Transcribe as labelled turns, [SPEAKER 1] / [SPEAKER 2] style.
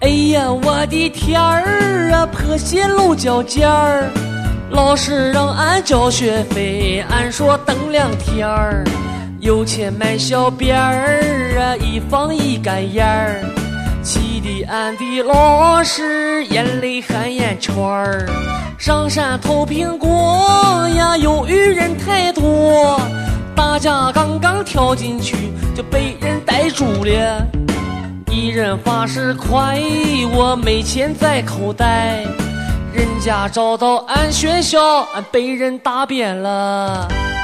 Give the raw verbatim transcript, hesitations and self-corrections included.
[SPEAKER 1] 哎呀，我的天儿啊，破鞋露脚尖儿，老师让俺交学费，俺说等两天儿。有钱买小辫儿啊，一放一干眼儿，气得俺的老师眼泪含眼圈儿。上山偷苹果呀，由于人太多，大家刚刚跳进去就被人逮住了。一人发誓快，我没钱在口袋，人家找到俺学校，俺被人打扁了。